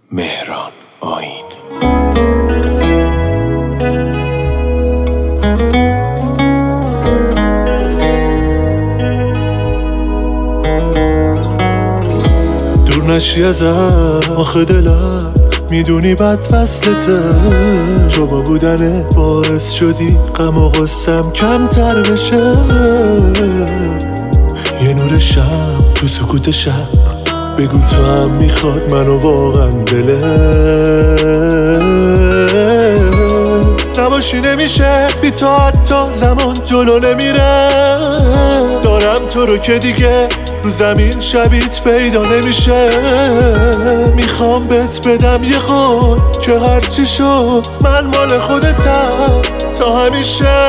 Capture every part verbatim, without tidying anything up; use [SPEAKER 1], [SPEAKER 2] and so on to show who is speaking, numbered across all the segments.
[SPEAKER 1] مهران آیین.
[SPEAKER 2] دور نشی ازم آخه دلم میدونی بد وصلته، تو با بودن باعث شدی غم و غصم کمتر بشه. یه نور شب تو سکوت شب بگو تو هم میخواد منو واقعا دله نباشی نمیشه بی تا حتی زمان جلو نمیره. دارم تو رو که دیگه رو زمین شبیت پیدا نمیشه. میخوام بهت بدم یه قول که هرچی شد من مال خودتم تا همیشه.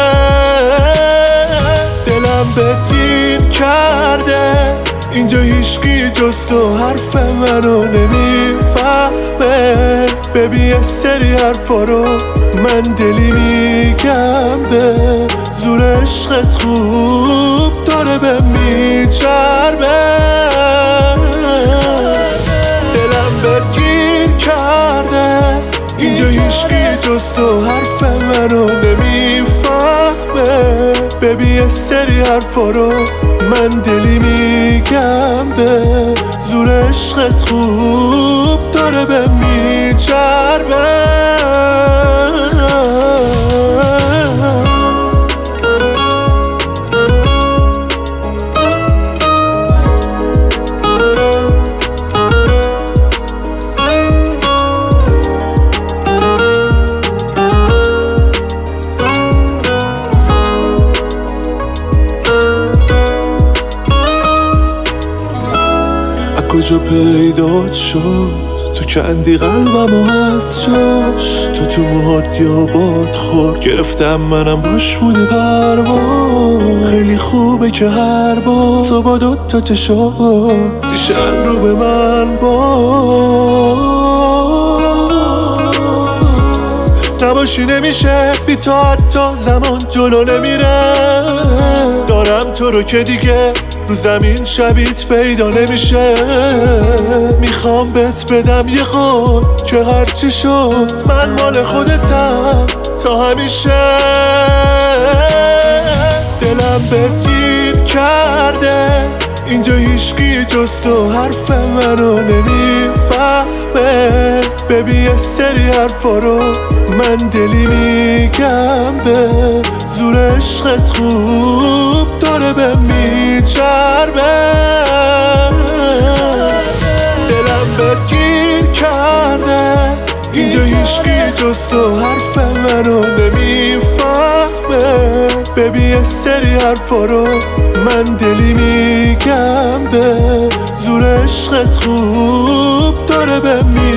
[SPEAKER 2] دلم بهت گیر کرده اینجا هیچکی جز تو حرف منو نمیفهمه. ببین یه سری حرفا رو من دلی میگم به زور عشقت خوب داره به میچربه. دلم بهت گیر کرده اینجا هیچکی جز تو حرف منو نمیفهمه. ببین یه سری حرفا رو من دلی میگم به زور عشقت خوب داره به میچربه. کجا پیدات شد تو کندی قلبم و از جاش. تو تو موهات یا باد خورد گرفتم منم باش بودی پرواز. خیلی خوبه که هر بار صبح دوتا چشات میشن رو به من باز. نباشی نمیشه بی تا حتی زمان جلو نمیره. دارم تو رو که دیگه رو زمین شبیت پیدا نمیشه. میخوام بهت بدم یه قول که هرچی شد من مال خودتم تا همیشه. دلم بهت گیر کرده اینجا هیچکی جز تو حرف منو نمیفهمه. ببین یه سری حرفا رو من دلی میگم به زور عشقت خوب داره به میچربه. دلم بهت گیر کرده اینجا هیچکی جز تو حرف منو نمیفهمه. ببین یه سری حرفا رو من دلی میگم به زور عشقت خوب داره به میچربه.